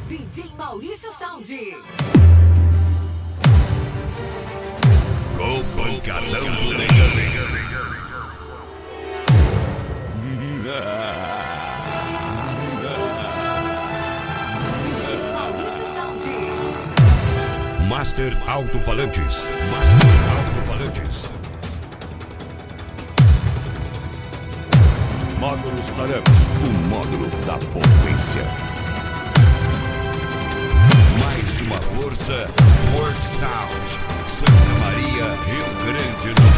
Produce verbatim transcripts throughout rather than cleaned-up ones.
D J Maurício Sound. Com pancadão do negão. Master Alto-Falantes. Master Alto-Falantes. Módulos Tareps, o módulo da potência. Mais uma força, World Sound, Santa Maria, Rio Grande do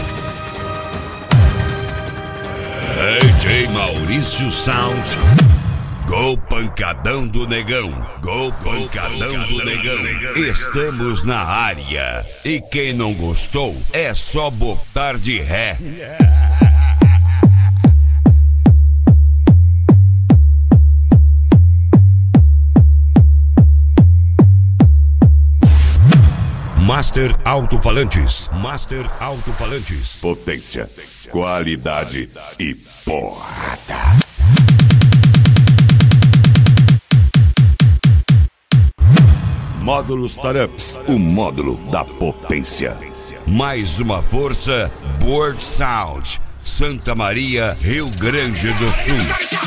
Sul. D J Maurício Sound. Gol pancadão do negão. Gol pancadão do negão. Estamos na área. E quem não gostou, é só botar de ré. Master Alto-Falantes. Master Alto-Falantes. Potência, qualidade e porrada. Módulos Tareps, o módulo da potência. Mais uma força, World Sound, Santa Maria, Rio Grande do Sul.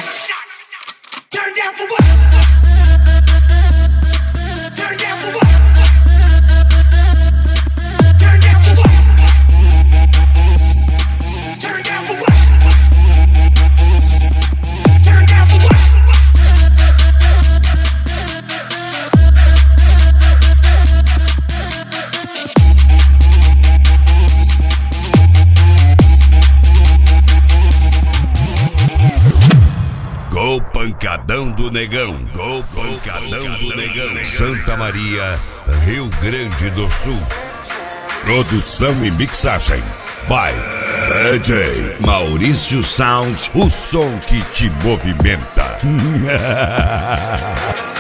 Gol pancadão do negão. Gol pancadão do negão. Santa Maria, Rio Grande do Sul. Produção e mixagem by D J Maurício Sound, o som que te movimenta.